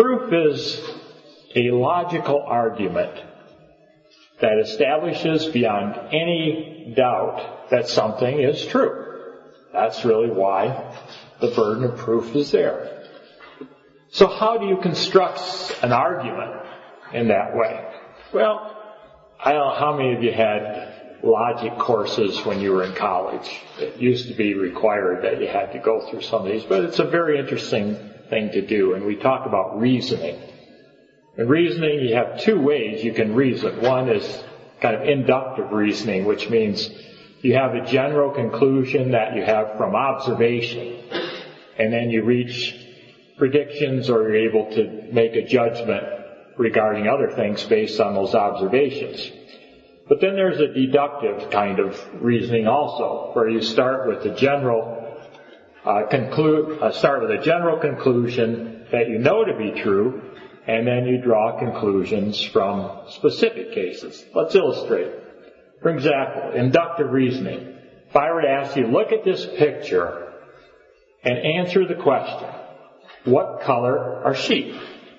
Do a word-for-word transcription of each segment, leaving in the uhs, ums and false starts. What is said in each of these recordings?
Proof is a logical argument that establishes beyond any doubt that something is true. That's really why the burden of proof is there. So how do you construct an argument in that way? Well, I don't know how many of you had logic courses when you were in college. It used to be required that you had to go through some of these, but it's a very interesting thing to do, and we talk about reasoning. In reasoning, you have two ways you can reason. One is kind of inductive reasoning, which means you have a general conclusion that you have from observation, and then you reach predictions or you're able to make a judgment regarding other things based on those observations. But then there's a deductive kind of reasoning also, where you start with a general uh, conclude uh, start with a general conclusion that you know to be true, and then you draw conclusions from specific cases. Let's illustrate. For example, inductive reasoning. If I were to ask you, look at this picture and answer the question, what color are sheep?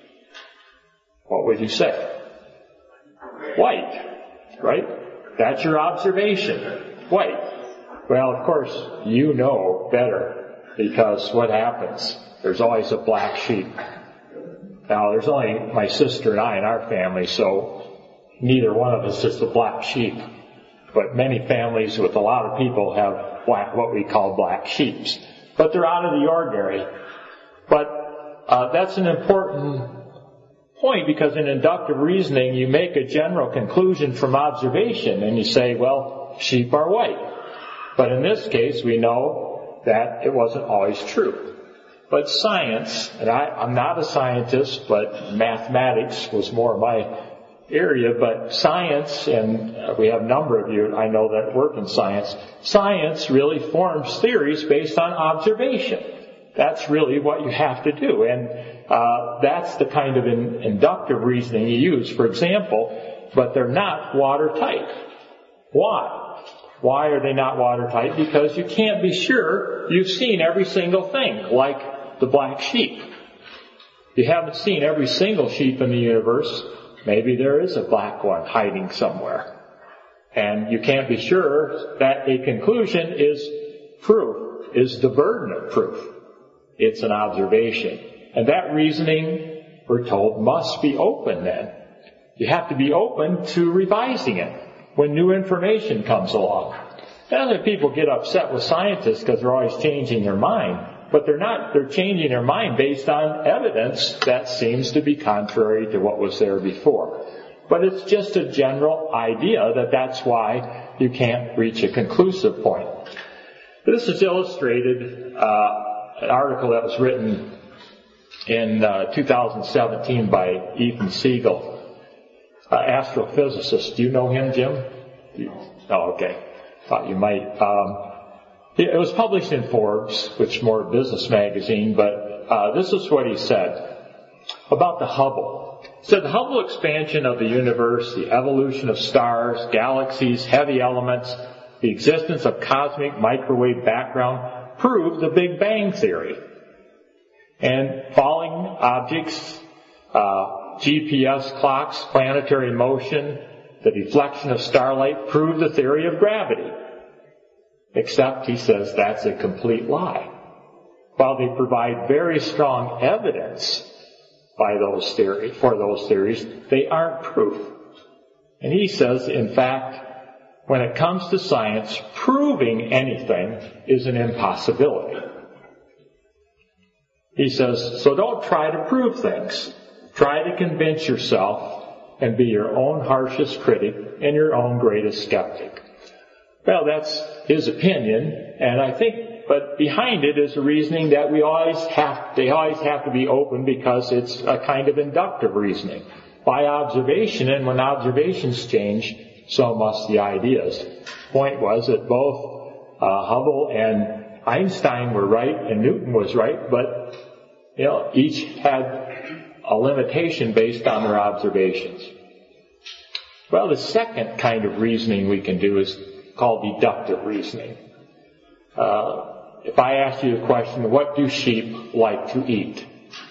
What would you say? White, right? That's your observation. White. Well, of course, you know better, because what happens? There's always a black sheep. Now, there's only my sister and I in our family, so neither one of us is the black sheep. But many families with a lot of people have black, what we call black sheeps. But they're out of the ordinary. But uh, that's an important point, because in inductive reasoning, you make a general conclusion from observation, and you say, well, sheep are white. But in this case, we know that it wasn't always true. But science, and I, I'm not a scientist, but mathematics was more my area, but science, and we have a number of you I know that work in science, science really forms theories based on observation. That's really what you have to do, and uh, that's the kind of in, inductive reasoning you use. For example, but they're not watertight. Why? Why are they not watertight? Because you can't be sure you've seen every single thing, like the black sheep. You haven't seen every single sheep in the universe. Maybe there is a black one hiding somewhere. And you can't be sure that a conclusion is proof, is the burden of proof. It's an observation. And that reasoning, we're told, must be open then. You have to be open to revising it when new information comes along. And other people get upset with scientists because they're always changing their mind. But they're not, they're changing their mind based on evidence that seems to be contrary to what was there before. But it's just a general idea that that's why you can't reach a conclusive point. This is illustrated, uh, an article that was written in uh, two thousand seventeen by Ethan Siegel, uh, astrophysicist. Do you know him, Jim? Oh, okay. Thought you might. Um, It was published in Forbes, which is more a business magazine, but uh, this is what he said about the Hubble. He said the Hubble expansion of the universe, the evolution of stars, galaxies, heavy elements, the existence of cosmic microwave background proved the Big Bang theory. And falling objects, uh, G P S clocks, planetary motion, the deflection of starlight proved the theory of gravity. Except, he says, that's a complete lie. While they provide very strong evidence by those theory, for those theories, they aren't proof. And he says, in fact, when it comes to science, proving anything is an impossibility. He says, so don't try to prove things. Try to convince yourself and be your own harshest critic and your own greatest skeptic. Well, that's his opinion, and I think, but behind it is a reasoning that we always have, they always have to be open, because it's a kind of inductive reasoning. By observation, and when observations change, so must the ideas. Point was that both uh, Hubble and Einstein were right, and Newton was right, but, you know, each had a limitation based on their observations. Well, the second kind of reasoning we can do is called deductive reasoning. Uh, if I ask you the question, what do sheep like to eat?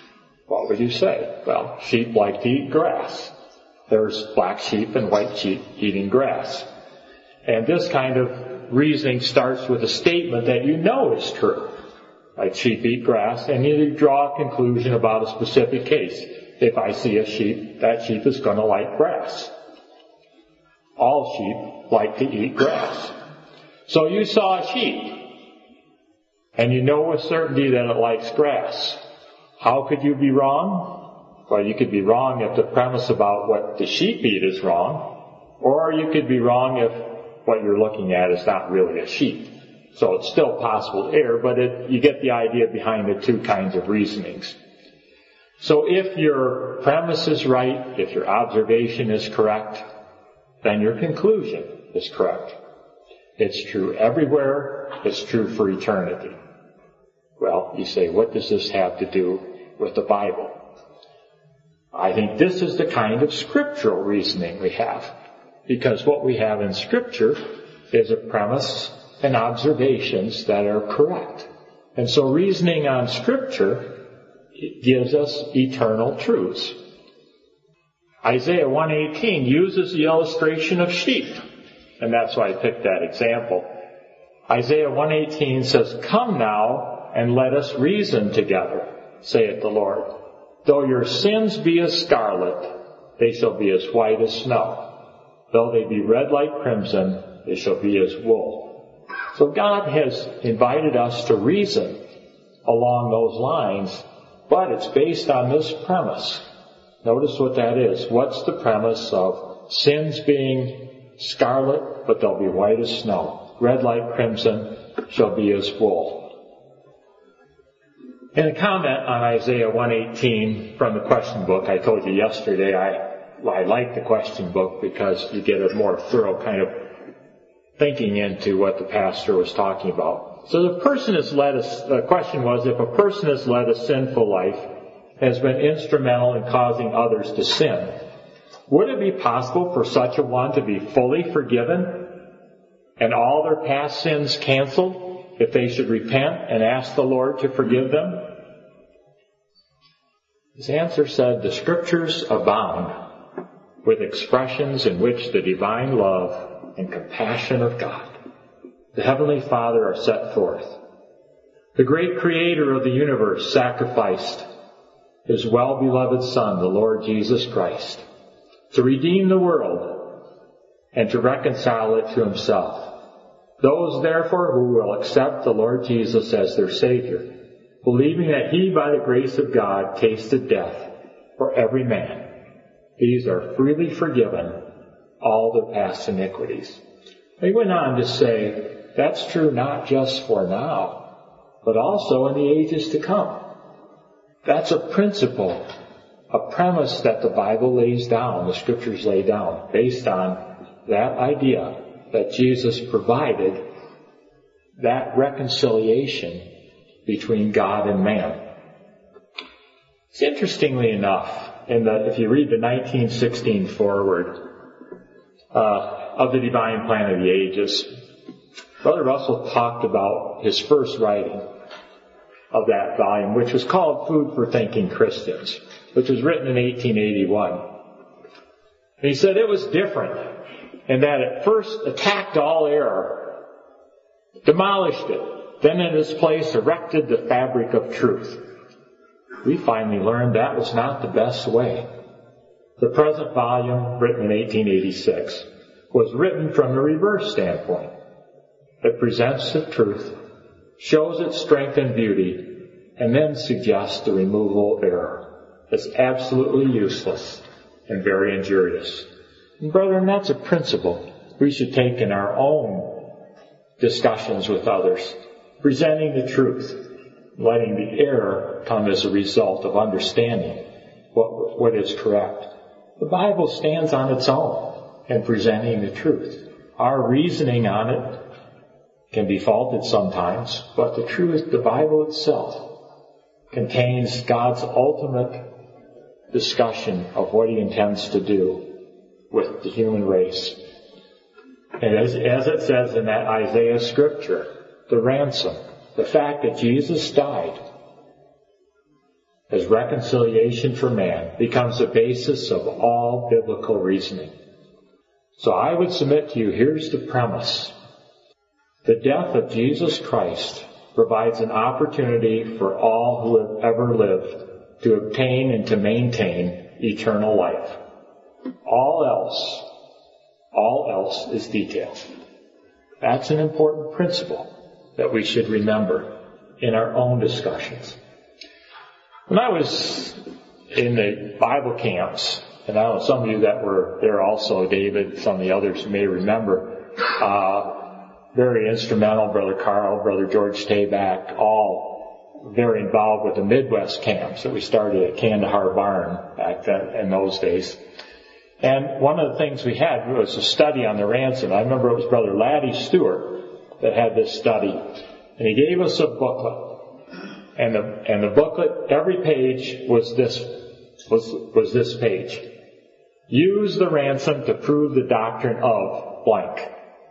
What would you say? Well, sheep like to eat grass. There's black sheep and white sheep eating grass. And this kind of reasoning starts with a statement that you know is true. Like sheep eat grass, and you draw a conclusion about a specific case. If I see a sheep, that sheep is going to like grass. All sheep like to eat grass. So you saw a sheep, and you know with certainty that it likes grass. How could you be wrong? Well, you could be wrong if the premise about what the sheep eat is wrong, or you could be wrong if what you're looking at is not really a sheep. So it's still possible error, but it, you get the idea behind the two kinds of reasonings. So if your premise is right, if your observation is correct, then your conclusion is correct. It's true everywhere. It's true for eternity. Well, you say, what does this have to do with the Bible? I think this is the kind of scriptural reasoning we have. Because what we have in Scripture is a premise and observations that are correct. And so reasoning on Scripture gives us eternal truths. Isaiah one eighteen uses the illustration of sheep. And that's why I picked that example. Isaiah one eighteen says, "Come now and let us reason together, saith the Lord. Though your sins be as scarlet, they shall be as white as snow. Though they be red like crimson, they shall be as wool." So God has invited us to reason along those lines, but it's based on this premise. Notice what that is. What's the premise of sins being scarlet, but they'll be white as snow? Red like crimson shall be as wool. In a comment on Isaiah one eighteen from the question book, I told you yesterday I I like the question book because you get a more thorough kind of thinking into what the pastor was talking about. So the person has led us, the question was, if a person has led a sinful life, has been instrumental in causing others to sin, would it be possible for such a one to be fully forgiven and all their past sins canceled if they should repent and ask the Lord to forgive them? His answer said, the Scriptures abound with expressions in which the divine love and compassion of God, the Heavenly Father, are set forth. The great Creator of the universe sacrificed His well-beloved Son, the Lord Jesus Christ, to redeem the world and to reconcile it to Himself. Those, therefore, who will accept the Lord Jesus as their Savior, believing that He, by the grace of God, tasted death for every man, these are freely forgiven all their past iniquities. He went on to say, that's true not just for now, but also in the ages to come. That's a principle, a premise that the Bible lays down, the Scriptures lay down, based on that idea that Jesus provided that reconciliation between God and man. It's interestingly enough, in the, if you read the nineteen sixteen foreword uh, of the Divine Plan of the Ages, Brother Russell talked about his first writing of that volume, which was called Food for Thinking Christians, which was written in eighteen eighty-one. And he said it was different in that it first attacked all error, demolished it, then in its place erected the fabric of truth. We finally learned that was not the best way. The present volume, written in eighteen eighty-six, was written from a reverse standpoint. It presents the truth, shows its strength and beauty, and then suggests the removal of error. It's absolutely useless and very injurious. And brethren, that's a principle we should take in our own discussions with others, presenting the truth, letting the error come as a result of understanding what, what is correct. The Bible stands on its own in presenting the truth. Our reasoning on it can be faulted sometimes, but the truth, the Bible itself, contains God's ultimate discussion of what He intends to do with the human race. And as, as it says in that Isaiah scripture, the ransom, the fact that Jesus died as reconciliation for man becomes the basis of all biblical reasoning. So I would submit to you, here's the premise. The death of Jesus Christ provides an opportunity for all who have ever lived to obtain and to maintain eternal life. All else, all else is detail. That's an important principle that we should remember in our own discussions. When I was in the Bible camps, and I know some of you that were there also, David, some of the others may remember, uh, very instrumental, Brother Carl, Brother George Tabak, all very involved with the Midwest camps that we started at Kandahar Barn back then in those days. And one of the things we had was a study on the ransom. I remember it was Brother Laddie Stewart that had this study, and he gave us a booklet. And the and the booklet, every page was this was was this page. Use the ransom to prove the doctrine of blank.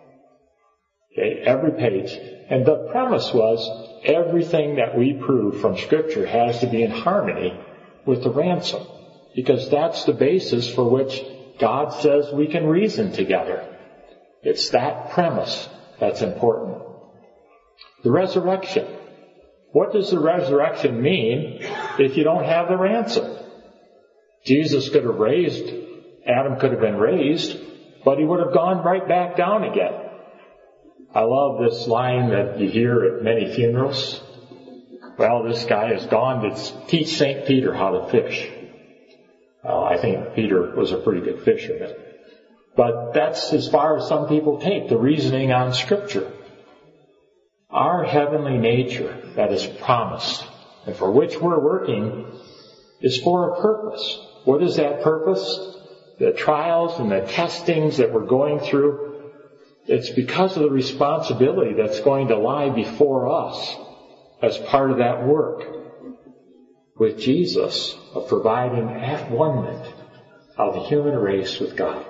Okay, every page. And the premise was everything that we prove from Scripture has to be in harmony with the ransom, because that's the basis for which God says we can reason together. It's that premise that's important. The resurrection. What does the resurrection mean if you don't have the ransom? Jesus could have raised, Adam could have been raised, but he would have gone right back down again. I love this line that you hear at many funerals. Well, this guy has gone to teach Saint Peter how to fish. Well, I think Peter was a pretty good fisherman. But that's as far as some people take the reasoning on Scripture. Our heavenly nature that is promised and for which we're working is for a purpose. What is that purpose? The trials and the testings that we're going through, it's because of the responsibility that's going to lie before us as part of that work with Jesus of providing at-one-ment of the human race with God.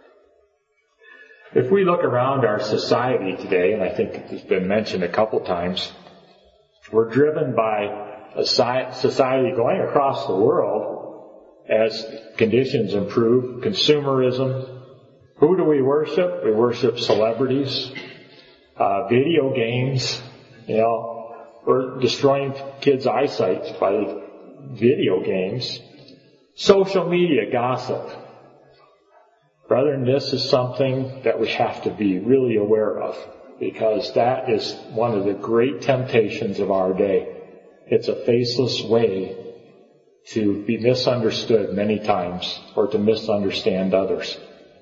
If we look around our society today, and I think it's been mentioned a couple times, we're driven by a society going across the world as conditions improve, consumerism. Who do we worship? We worship celebrities, uh, video games. You know, we're destroying kids' eyesight by video games. Social media gossip. Brethren, this is something that we have to be really aware of, because that is one of the great temptations of our day. It's a faceless way to be misunderstood many times, or to misunderstand others.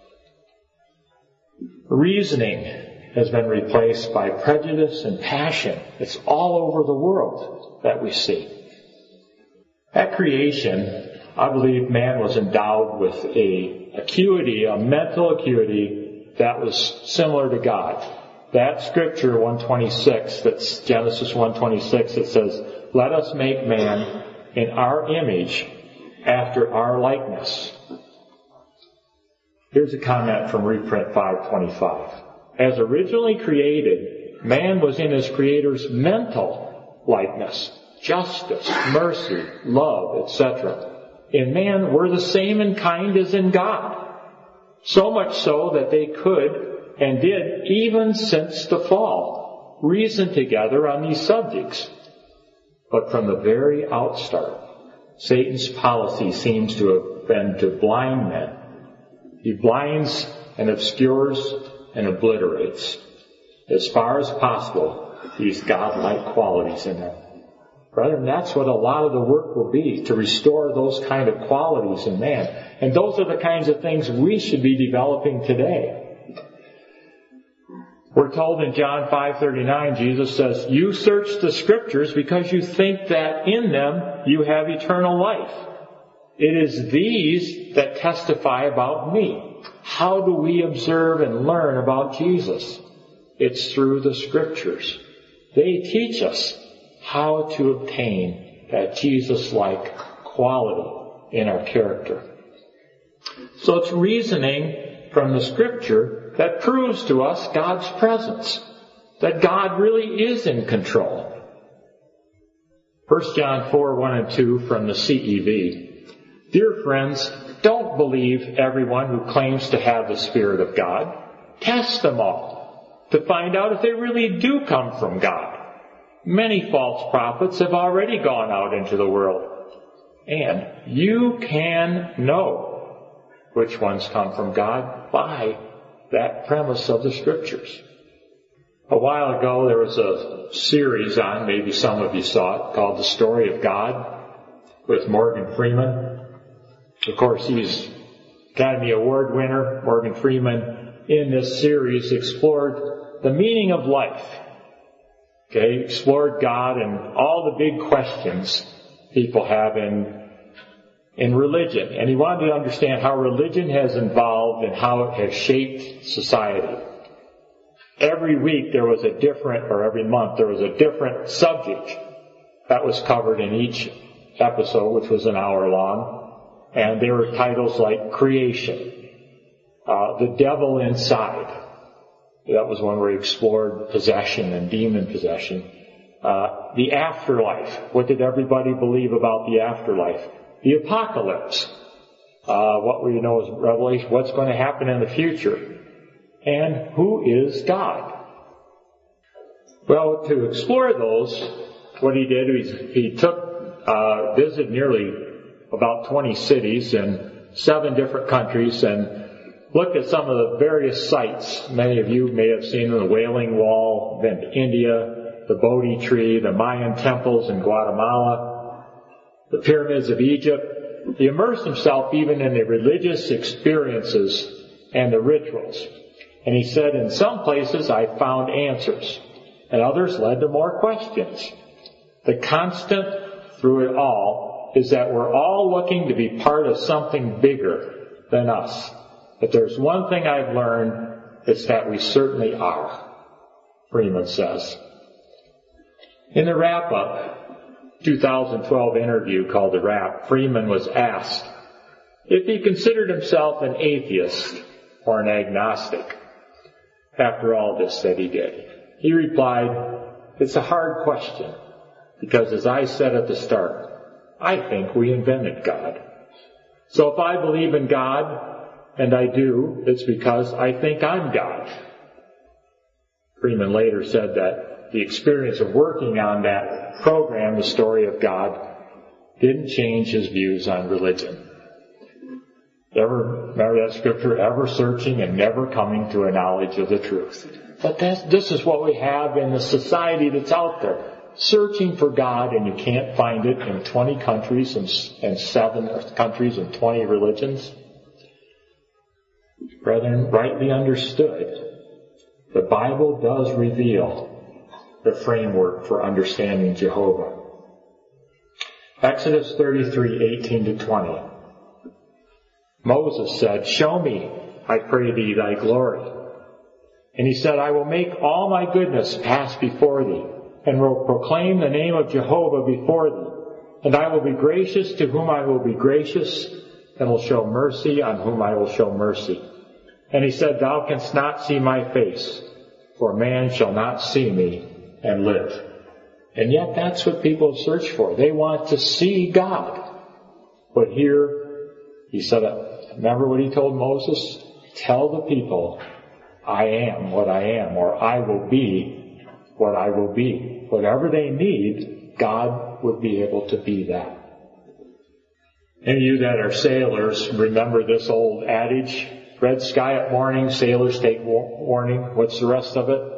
Reasoning has been replaced by prejudice and passion. It's all over the world that we see. At creation, I believe man was endowed with a acuity, a mental acuity that was similar to God. That scripture one twenty-six, that's Genesis one twenty-six, that says, "Let us make man in our image, after our likeness." Here's a comment from reprint five twenty-five. As originally created, man was in his Creator's mental likeness, justice, mercy, love, et cetera. In man, we're the same in kind as in God. So much so that they could, and did, even since the fall, reason together on these subjects. But from the very outstart, Satan's policy seems to have been to blind men. He blinds and obscures and obliterates, as far as possible, these godlike qualities in them. Brethren, that's what a lot of the work will be, to restore those kind of qualities in man. And those are the kinds of things we should be developing today. We're told in John five thirty-nine, Jesus says, "You search the Scriptures because you think that in them you have eternal life. It is these that testify about me." How do we observe and learn about Jesus? It's through the Scriptures. They teach us how to obtain that Jesus-like quality in our character. So it's reasoning from the Scripture that proves to us God's presence, that God really is in control. First John four, one and two from the C E V. Dear friends, don't believe everyone who claims to have the Spirit of God. Test them all to find out if they really do come from God. Many false prophets have already gone out into the world. And you can know which ones come from God by that premise of the Scriptures. A while ago there was a series on, maybe some of you saw it, called The Story of God with Morgan Freeman. Of course, he's Academy Award winner. Morgan Freeman in this series explored the meaning of life. Okay, explored God and all the big questions people have in in religion. And he wanted to understand how religion has evolved and how it has shaped society. Every week there was a different, or every month there was a different subject that was covered in each episode, which was an hour long. And there were titles like Creation, uh, The Devil Inside. That was one where he explored possession and demon possession. Uh, the afterlife. What did everybody believe about the afterlife? The apocalypse. Uh, what we know as Revelation. What's going to happen in the future? And who is God? Well, to explore those, what he did is he took, uh, visited nearly about twenty cities in seven different countries and looked at some of the various sites. Many of you may have seen the Wailing Wall in India, the Bodhi tree, the Mayan temples in Guatemala, the pyramids of Egypt. He immersed himself even in the religious experiences and the rituals. And he said, in some places I found answers, and others led to more questions. The constant through it all is that we're all looking to be part of something bigger than us. If there's one thing I've learned, it's that we certainly are, Freeman says. In the wrap-up, two thousand twelve interview called The Wrap, Freeman was asked if he considered himself an atheist or an agnostic. After all this that he did, he replied, it's a hard question, because as I said at the start, I think we invented God. So if I believe in God, and I do, it's because I think I'm God. Freeman later said that the experience of working on that program, The Story of God, didn't change his views on religion. Ever, remember that scripture, ever searching and never coming to a knowledge of the truth. But that's, this is what we have in the society that's out there. Searching for God, and you can't find it in twenty countries and, and seven countries and twenty religions. Brethren, rightly understood, the Bible does reveal the framework for understanding Jehovah. Exodus thirty-three, eighteen to twenty. Moses said, show me, I pray thee, thy glory. And he said, I will make all my goodness pass before thee, and will proclaim the name of Jehovah before thee. And I will be gracious to whom I will be gracious, and will show mercy on whom I will show mercy. And he said, thou canst not see my face, for man shall not see me and live. And yet that's what people search for. They want to see God. But here, he said, remember what he told Moses? Tell the people, I am what I am, or I will be what I will be. Whatever they need, God would be able to be that. Any of you that are sailors remember this old adage, red sky at morning, sailors take warning. What's the rest of it?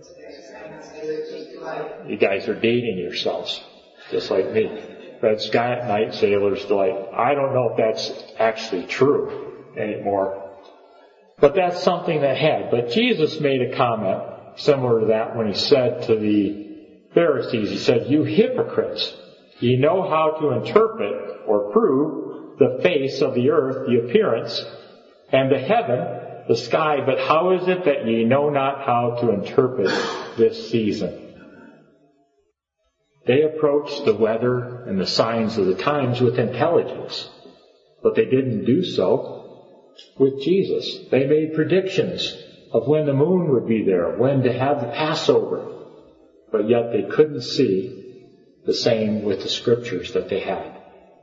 You guys are dating yourselves, just like me. Red sky at night, sailors delight. I don't know if that's actually true anymore. But that's something that had. But Jesus made a comment similar to that when he said to the Pharisees, he said, you hypocrites, ye know how to interpret or prove the face of the earth, the appearance, and the heaven, the sky, but how is it that ye know not how to interpret this season? They approached the weather and the signs of the times with intelligence, but they didn't do so with Jesus. They made predictions of when the moon would be there, when to have the Passover, but yet they couldn't see the same with the scriptures that they had.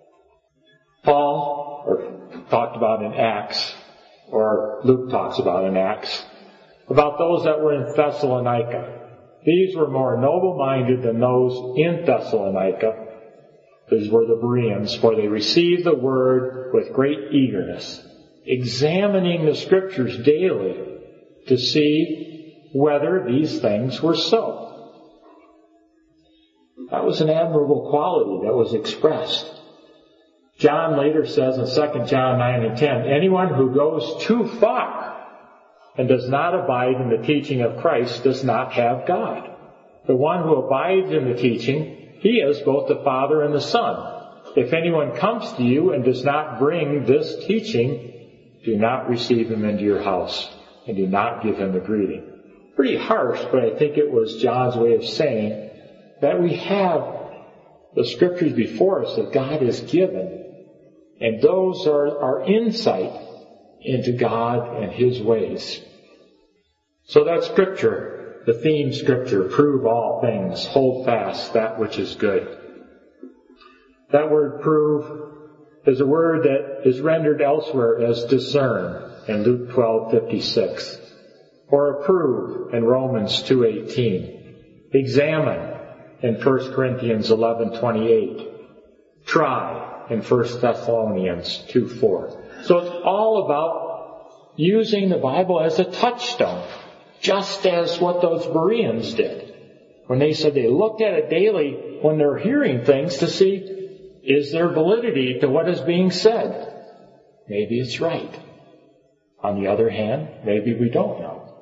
Paul, or talked about in Acts, or Luke talks about in Acts, about those that were in Thessalonica. These were more noble-minded than those in Thessalonica. These were the Bereans, for they received the word with great eagerness, examining the scriptures daily to see whether these things were so. That was an admirable quality that was expressed. John later says in Second John nine and ten, anyone who goes too far and does not abide in the teaching of Christ does not have God. The one who abides in the teaching, he is both the Father and the Son. If anyone comes to you and does not bring this teaching, do not receive him into your house and do not give him a greeting. Pretty harsh, but I think it was John's way of saying that we have the scriptures before us that God has given, and those are our insight into God and His ways. So that scripture, the theme scripture, prove all things, hold fast that which is good. That word prove is a word that is rendered elsewhere as discern in Luke twelve fifty-six, or approve in Romans two eighteen, examine in First Corinthians eleven twenty-eight, try in First Thessalonians two four. So it's all about using the Bible as a touchstone, just as what those Bereans did. When they said they looked at it daily when they're hearing things to see, is there validity to what is being said? Maybe it's right. On the other hand, maybe we don't know.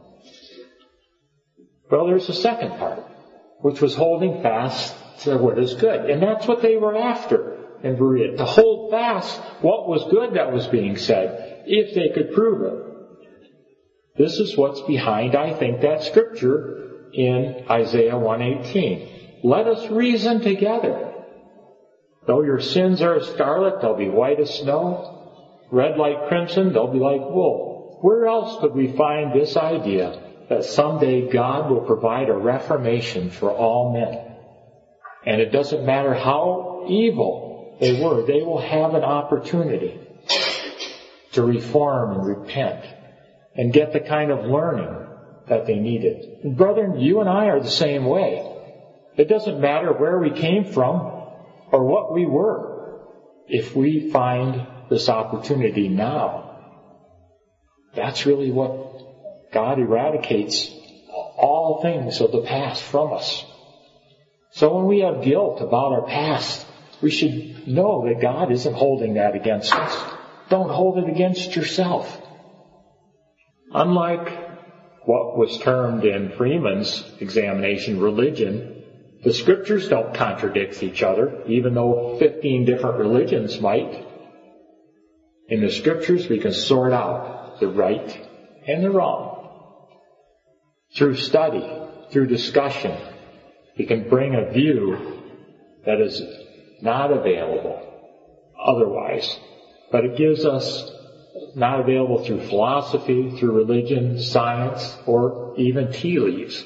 Well, there's the second part, which was holding fast to what is good. And that's what they were after in Berea, to hold fast what was good that was being said, if they could prove it. This is what's behind, I think, that scripture in Isaiah one eighteen. Let us reason together. Though your sins are as scarlet, they'll be white as snow. Red like crimson, they'll be like wool. Where else could we find this idea that someday God will provide a reformation for all men? And it doesn't matter how evil they were, they will have an opportunity to reform and repent and get the kind of learning that they needed. And brethren, you and I are the same way. It doesn't matter where we came from or what we were. If we find this opportunity now, that's really what God eradicates all things of the past from us. So when we have guilt about our past, we should know that God isn't holding that against us. Don't hold it against yourself. Unlike what was termed in Freeman's examination religion, the scriptures don't contradict each other, even though fifteen different religions might. In the scriptures, we can sort out the right and the wrong. Through study, through discussion, we can bring a view that is not available otherwise. But it gives us not available through philosophy, through religion, science, or even tea leaves.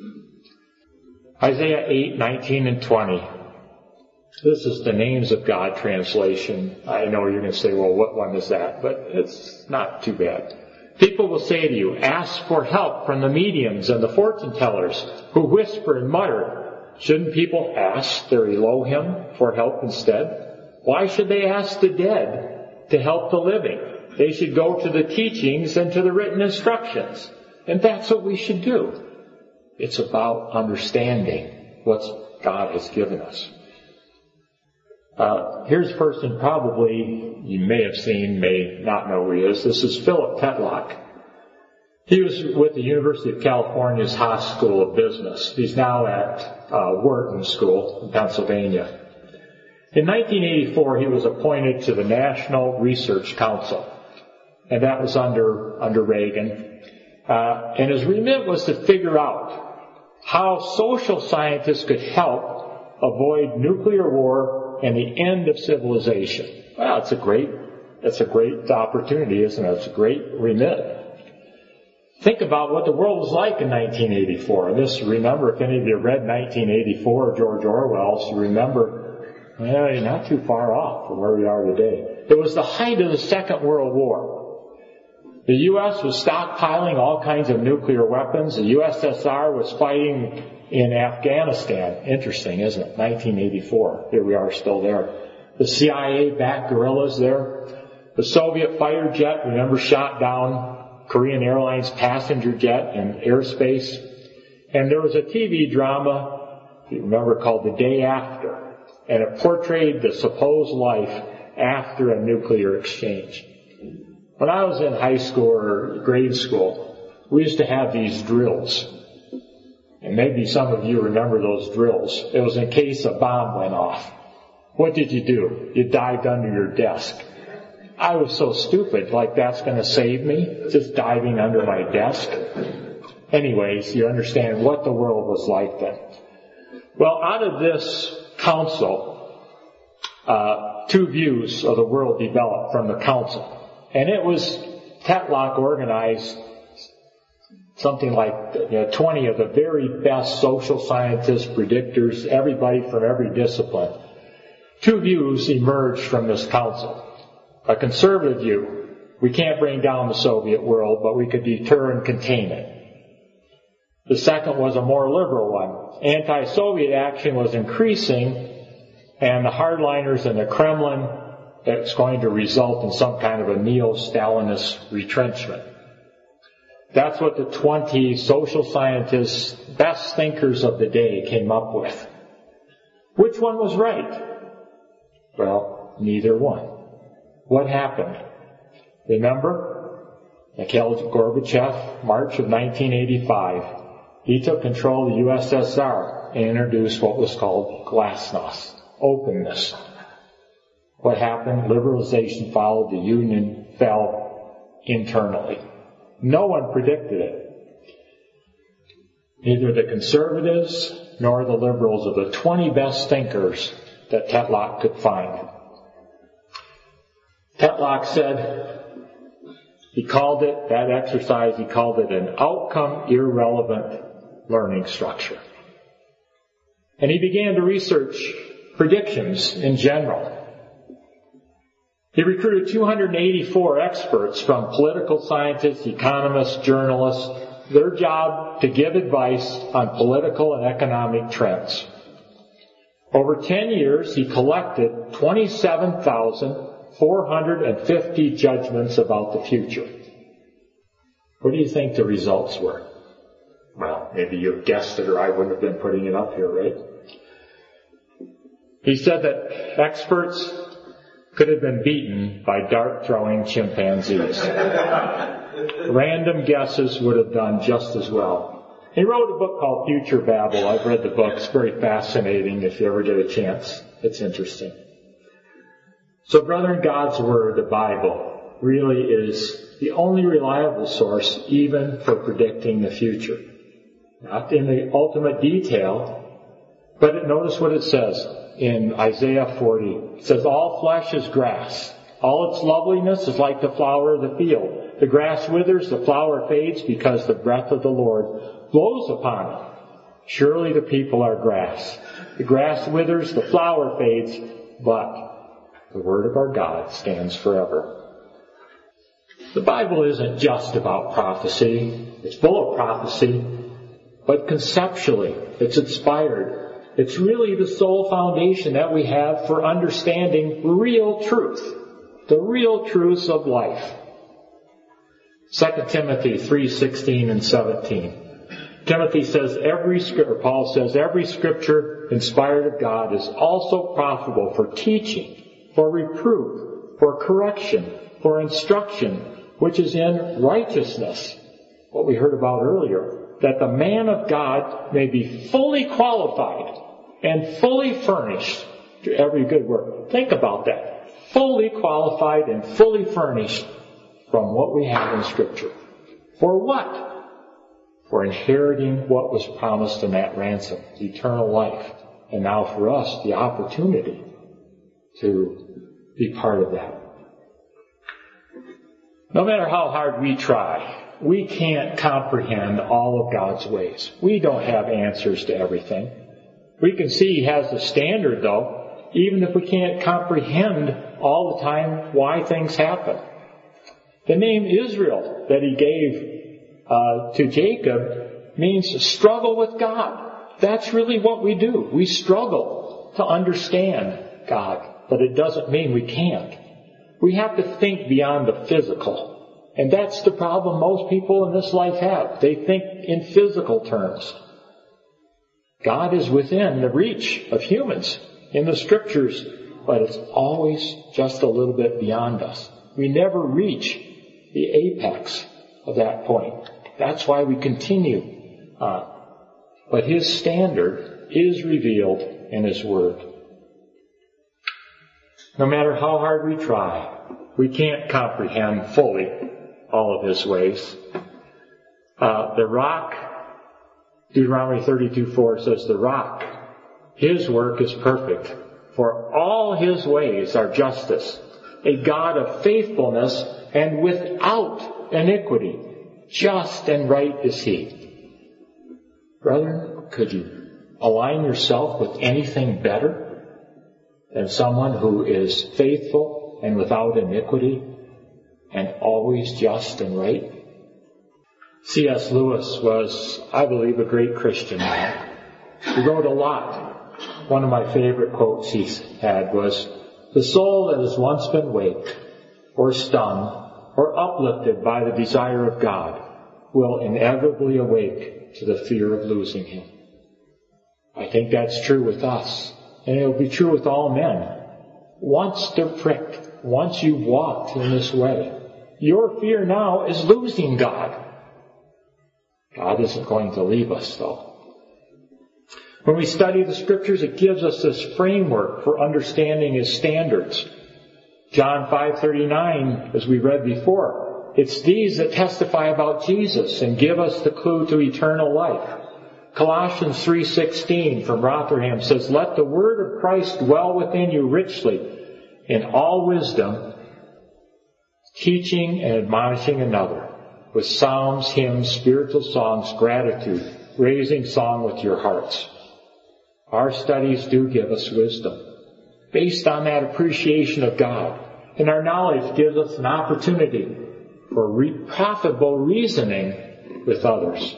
Isaiah eight, nineteen and twenty. This is the Names of God translation. I know you're going to say, well, what one is that? But it's not too bad. People will say to you, ask for help from the mediums and the fortune tellers who whisper and mutter. Shouldn't people ask their Elohim for help instead? Why should they ask the dead to help the living? They should go to the teachings and to the written instructions. And that's what we should do. It's about understanding what God has given us. Uh, here's a person probably you may have seen, may not know who he is. This is Philip Tetlock. He was with the University of California's Haas School of Business. He's now at uh, Wharton School in Pennsylvania. In nineteen eighty-four, he was appointed to the National Research Council, and that was under under Reagan. Uh, and his remit was to figure out how social scientists could help avoid nuclear war and the end of civilization. Well, it's a great, it's a great opportunity, isn't it? It's a great remit. Think about what the world was like in nineteen eighty-four. And this, remember, if any of you read nineteen eighty-four, George Orwell's, you remember, well, you're not too far off from where we are today. It was the height of the Second World War. The U S was stockpiling all kinds of nuclear weapons. The U S S R was fighting in Afghanistan. Interesting, isn't it? nineteen eighty-four. Here we are still there. The C I A-backed guerrillas there. The Soviet fighter jet, remember, shot down Korean Airlines passenger jet in airspace. And there was a T V drama, if you remember, called The Day After. And it portrayed the supposed life after a nuclear exchange. When I was in high school or grade school, we used to have these drills. And maybe some of you remember those drills. It was in case a bomb went off. What did you do? You dived under your desk. I was so stupid, like that's going to save me, just diving under my desk. Anyways, you understand what the world was like then. Well, out of this council, uh, two views of the world developed from the council. And it was, Tetlock organized something like you know, twenty of the very best social scientists, predictors, everybody from every discipline. Two views emerged from this council. A conservative view, we can't bring down the Soviet world, but we could deter and contain it. The second was a more liberal one. Anti-Soviet action was increasing, and the hardliners in the Kremlin, it's going to result in some kind of a neo-Stalinist retrenchment. That's what the twenty social scientists, best thinkers of the day, came up with. Which one was right? Well, neither one. What happened? Remember? Mikhail Gorbachev, March of nineteen eighty-five. He took control of the U S S R and introduced what was called glasnost, openness. What happened? Liberalization followed. The Union fell internally. No one predicted it. Neither the conservatives nor the liberals of the twenty best thinkers that Tetlock could find. Tetlock said, he called it, that exercise, he called it an outcome-irrelevant learning structure. And he began to research predictions in general. He recruited two hundred eighty-four experts from political scientists, economists, journalists, their job to give advice on political and economic trends. Over ten years, he collected twenty-seven thousand four hundred fifty judgments about the future. What do you think the results were? Well, maybe you've guessed it, or I wouldn't have been putting it up here, right? He said that experts could have been beaten by dart-throwing chimpanzees. Random guesses would have done just as well. He wrote a book called Future Babble. I've read the book. It's very fascinating if you ever get a chance. It's interesting. So, brethren, God's Word, the Bible, really is the only reliable source even for predicting the future. Not in the ultimate detail, but notice what it says in Isaiah forty. It says, all flesh is grass. All its loveliness is like the flower of the field. The grass withers, the flower fades, because the breath of the Lord blows upon it. Surely the people are grass. The grass withers, the flower fades, but the word of our God stands forever. The Bible isn't just about prophecy. It's full of prophecy, but conceptually, it's inspired. It's really the sole foundation that we have for understanding real truth, the real truths of life. Second Timothy three sixteen and seventeen. Timothy says every scripture, Paul says every scripture inspired of God is also profitable for teaching, for reproof, for correction, for instruction, which is in righteousness. What we heard about earlier, that the man of God may be fully qualified and fully furnished to every good work. Think about that. Fully qualified and fully furnished from what we have in Scripture. For what? For inheriting what was promised in that ransom, eternal life. And now for us, the opportunity to be part of that. No matter how hard we try, we can't comprehend all of God's ways. We don't have answers to everything. We can see He has the standard, though, even if we can't comprehend all the time why things happen. The name Israel that He gave uh, to Jacob means struggle with God. That's really what we do. We struggle to understand God, but it doesn't mean we can't. We have to think beyond the physical. And that's the problem most people in this life have. They think in physical terms. God is within the reach of humans in the Scriptures, but it's always just a little bit beyond us. We never reach the apex of that point. That's why we continue on. But His standard is revealed in His Word. No matter how hard we try, we can't comprehend fully all of His ways. Uh, the rock, Deuteronomy thirty-two four says, the rock, His work is perfect, for all His ways are justice, a God of faithfulness and without iniquity. Just and right is He. Brethren, could you align yourself with anything better than someone who is faithful and without iniquity and always just and right? C S Lewis was, I believe, a great Christian man. He wrote a lot. One of my favorite quotes he had was, "The soul that has once been waked or stung or uplifted by the desire of God will inevitably awake to the fear of losing Him." I think that's true with us. And it will be true with all men. Once they're pricked, once you've walked in this way, your fear now is losing God. God isn't going to leave us, though. When we study the Scriptures, it gives us this framework for understanding His standards. John five thirty-nine, as we read before, it's these that testify about Jesus and give us the clue to eternal life. Colossians three sixteen from Rotherham says, "Let the word of Christ dwell within you richly in all wisdom, teaching and admonishing another with psalms, hymns, spiritual songs, gratitude, raising song with your hearts." Our studies do give us wisdom based on that appreciation of God. And our knowledge gives us an opportunity for re- profitable reasoning with others.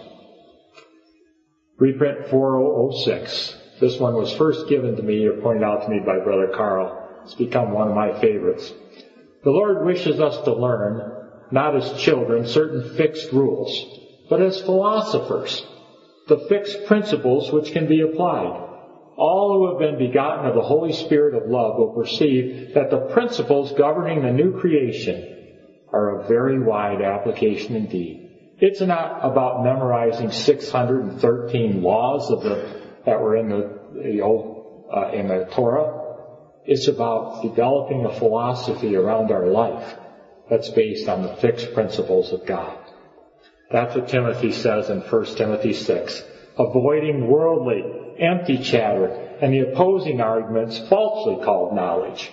Reprint four thousand six. This one was first given to me or pointed out to me by Brother Carl. It's become one of my favorites. The Lord wishes us to learn, not as children, certain fixed rules, but as philosophers, the fixed principles which can be applied. All who have been begotten of the Holy Spirit of love will perceive that the principles governing the new creation are of very wide application indeed. It's not about memorizing six hundred thirteen laws of the that were in the, the old uh, in the Torah. It's about developing a philosophy around our life that's based on the fixed principles of God. That's what Timothy says in First Timothy six. Avoiding worldly, empty chatter and the opposing arguments falsely called knowledge.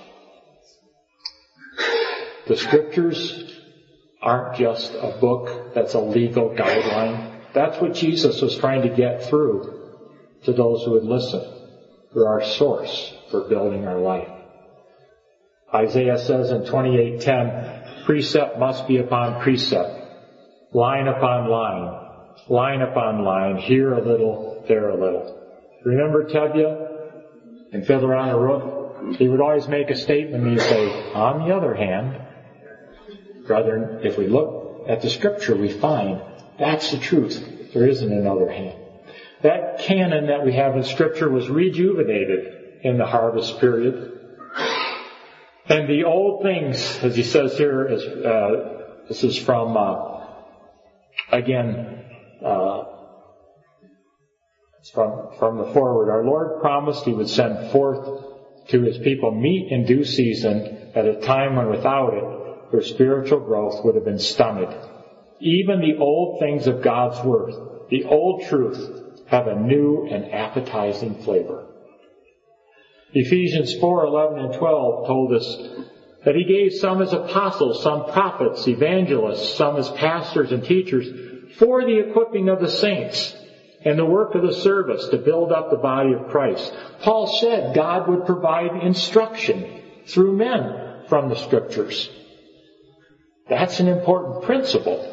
The Scriptures aren't just a book that's a legal guideline. That's what Jesus was trying to get through to those who would listen. They're our source for building our life. Isaiah says in twenty-eight ten, precept must be upon precept, line upon line, line upon line, here a little, there a little. Remember Tevye in Fiddler on the Roof? He would always make a statement and he'd say, on the other hand, brethren, if we look at the Scripture, we find that's the truth. There isn't another hand. That canon that we have in Scripture was rejuvenated in the harvest period. And the old things, as he says here, is, uh, this is from, uh, again, uh, it's from, from the forward. Our Lord promised He would send forth to His people meat in due season at a time when without it, their spiritual growth would have been stunted. Even the old things of God's Word, the old truth, have a new and appetizing flavor. Ephesians four eleven and twelve told us That He gave some as apostles, some prophets, evangelists, some as pastors and teachers for the equipping of the saints and the work of the service to build up the body of Christ. Paul said God would provide instruction through men from the Scriptures. That's an important principle.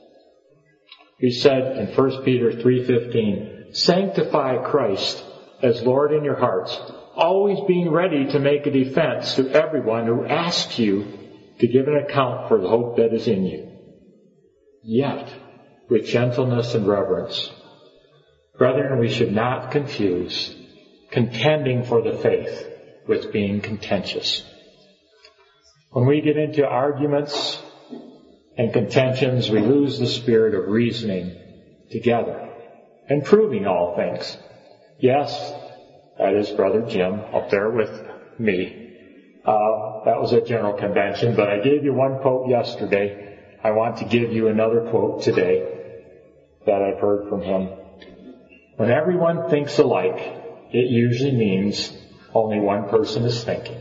He said in First Peter three fifteen, sanctify Christ as Lord in your hearts, always being ready to make a defense to everyone who asks you to give an account for the hope that is in you, yet with gentleness and reverence. Brethren, we should not confuse contending for the faith with being contentious. When we get into arguments and contentions, we lose the spirit of reasoning together and proving all things. Yes, that is Brother Jim up there with me. Uh, that was a general convention, but I gave you one quote yesterday. I want to give you another quote today that I've heard from him. When everyone thinks alike, it usually means only one person is thinking.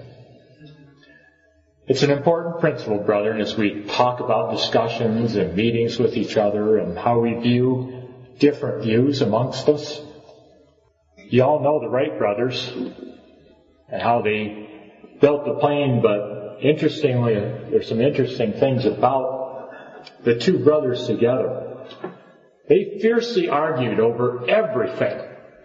It's an important principle, brethren, as we talk about discussions and meetings with each other and how we view different views amongst us. You all know the Wright brothers and how they built the plane, but interestingly, there's some interesting things about the two brothers together. They fiercely argued over everything.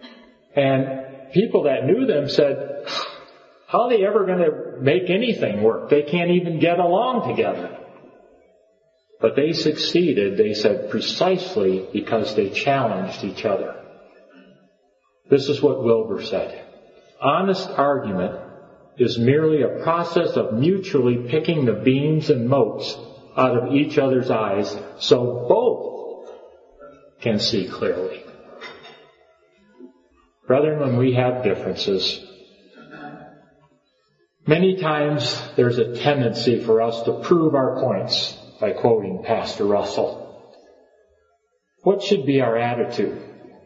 And people that knew them said, how are they ever going to make anything work? They can't even get along together. But they succeeded, they said, precisely because they challenged each other. This is what Wilbur said. Honest argument is merely a process of mutually picking the beams and motes out of each other's eyes so both can see clearly. Brethren, when we have differences, many times there's a tendency for us to prove our points by quoting Pastor Russell. What should be our attitude?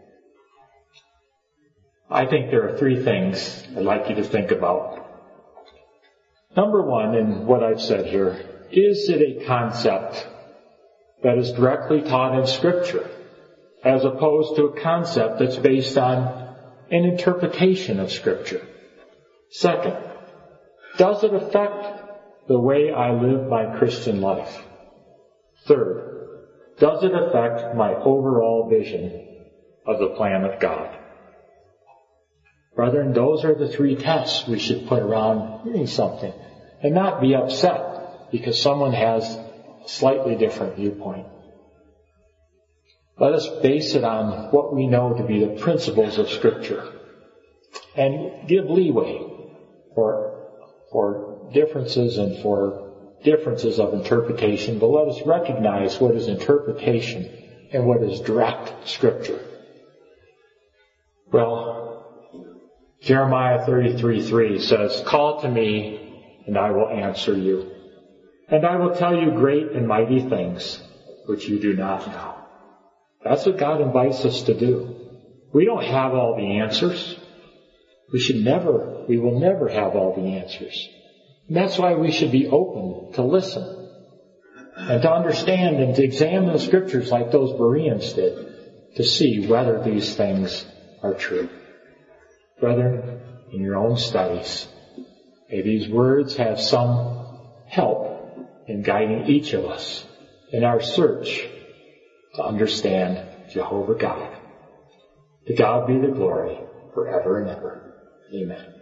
I think there are three things I'd like you to think about. Number one, in what I've said here, is it a concept that is directly taught in Scripture, as opposed to a concept that's based on an interpretation of Scripture? Second, does it affect the way I live my Christian life? Third, does it affect my overall vision of the plan of God? Brethren, those are the three tests we should put around hearing something and not be upset because someone has a slightly different viewpoint. Let us base it on what we know to be the principles of Scripture and give leeway for, for differences and for differences of interpretation, but let us recognize what is interpretation and what is direct Scripture. Well, Jeremiah thirty-three three says, call to me, and I will answer you. And I will tell you great and mighty things which you do not know. That's what God invites us to do. We don't have all the answers. We should never, we will never have all the answers. And that's why we should be open to listen and to understand and to examine the Scriptures like those Bereans did to see whether these things are true. Brethren, in your own studies, may these words have some help in guiding each of us in our search to understand Jehovah God. To God be the glory forever and ever. Amen.